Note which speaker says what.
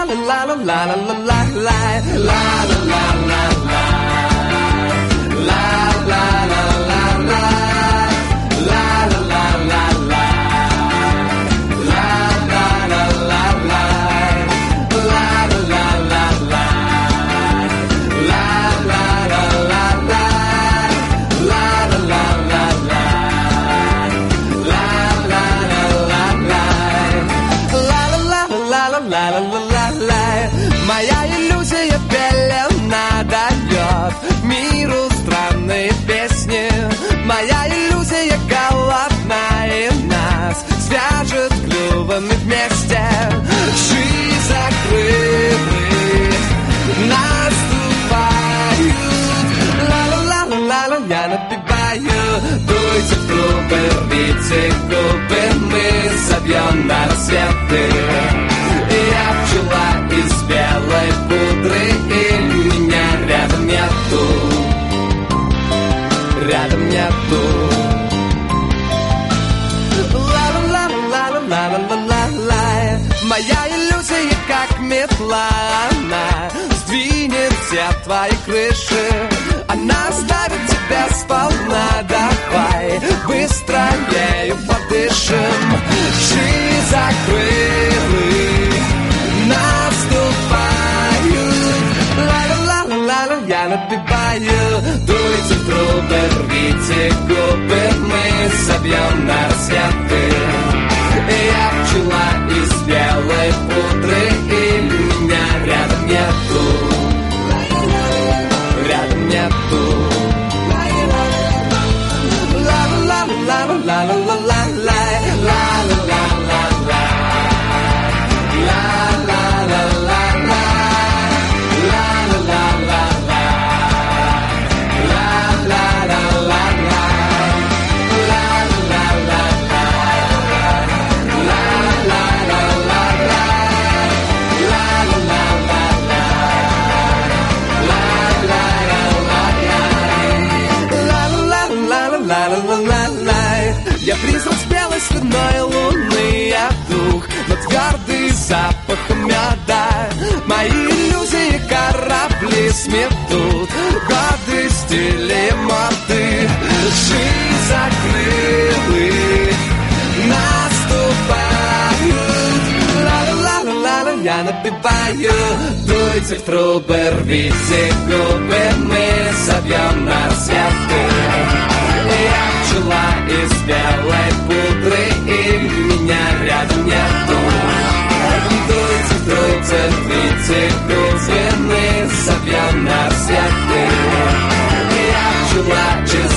Speaker 1: Моя иллюзия пелена дает миру странные песни. Моя иллюзия голодная нас свяжет клювами вместе. Ши закрыты, наступают. Ла-ла-ла-ла-ла, я напеваю. Дуйте в трубы, рвите губы, мы собьем на рассветы. Я пчела из белой пудры, и меня рядом нету, рядом нету. Ла-ла-ла-ла-ла-ла-ла-ла-ла. Моя иллюзия как метла, она сдвинет все твои крыши. Она ставит тебя сполна, давай быстро ею подышим. Ши закрыли, наступают. Ла-ла-ла-ла-ла, я напеваю. Дуйте в трубы, рвите губы, мы собьем на рассветы. Я пчела из белой пудры, и меня рядом нету, рядом нету. Ла-ла-ла-ла-ла-ла-ла-ла-ла. Я призрак с белой стальной луны, я дух, но твердый запахом меда. Мои иллюзии корабли сметут, годы стили моды. Ши закрыли, наступают. Ла-ла-ла-ла-ла, я напеваю. Дуйте в трубы, рвите губы, мы собьем на рассветы. Я пчела из белой пудры, и меня рядом нету. Дуйте в трубы, рвите губы, мы собьем на рассветы. Я пчела из